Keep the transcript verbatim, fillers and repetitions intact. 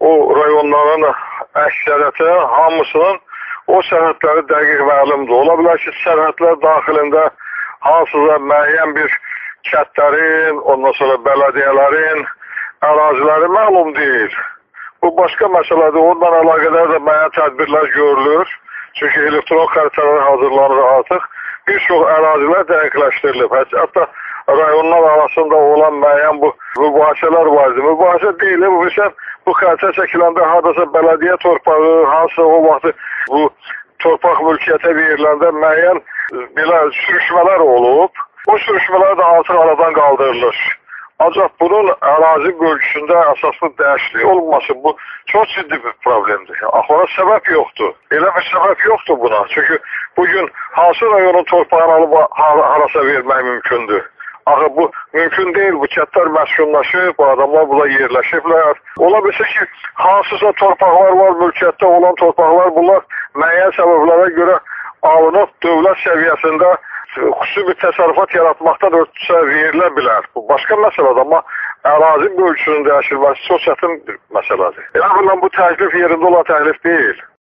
o rayonların əksəriyyəti hamısının o sərhədləri dəqiq məlumdur. Ola bilər ki, sərhədlər daxilində hansısa müəyyən bir kəndlərin, ondan sonra bələdiyyələrin əraziləri məlum deyil. Bu başqa məsələdir. Ondan əlaqədar da müəyyən tədbirlər görülür. Çünki elektron xəritələr hazırlanır artıq. Bir çox ərazilər dəqiqləşdirilib. Hətta rayonlar arasında olan müəyyən bu mübahisələr vardı. Mübahisə deyil, bu isə bu xəritə çəkiləndə hardasa bələdiyyə torpağı, hansısa o vaxtı bu torpaq mülkiyyətə veriləndə müəyyən belə sürüşmələr olub. O sürüşmələr də artıq aradan qaldırılır. Ancaq bunun ərazi bölgüsündə əsaslı dəyişiklik olması bu çox ciddi bir problemdir. Axıra səbəb yoxdur. Elə bir səbəb yoxdur buna. Çünki bugün hansı rayonun torpağını alıb harasa vermək mümkündür? Axı bu mümkün deyil. Bu kəndlər məskunlaşıb, bu adamlar buna yerləşiblər. Ola bilsə ki, hansısa torpaqlar var, mülkiyyətdə olan torpaqlar, bunlar müəyyən səbəblərə görə alınıb dövlət səviyyəsində xüsusi bir təsərrüfat yaratmaqdan ötürü verilə bilər. Bu başqa məsələdir, amma ərazi bölgüsünün dəyişilməsi çox çətin bir məsələdir. Yəni, bu təklif yerində olan təklif deyil.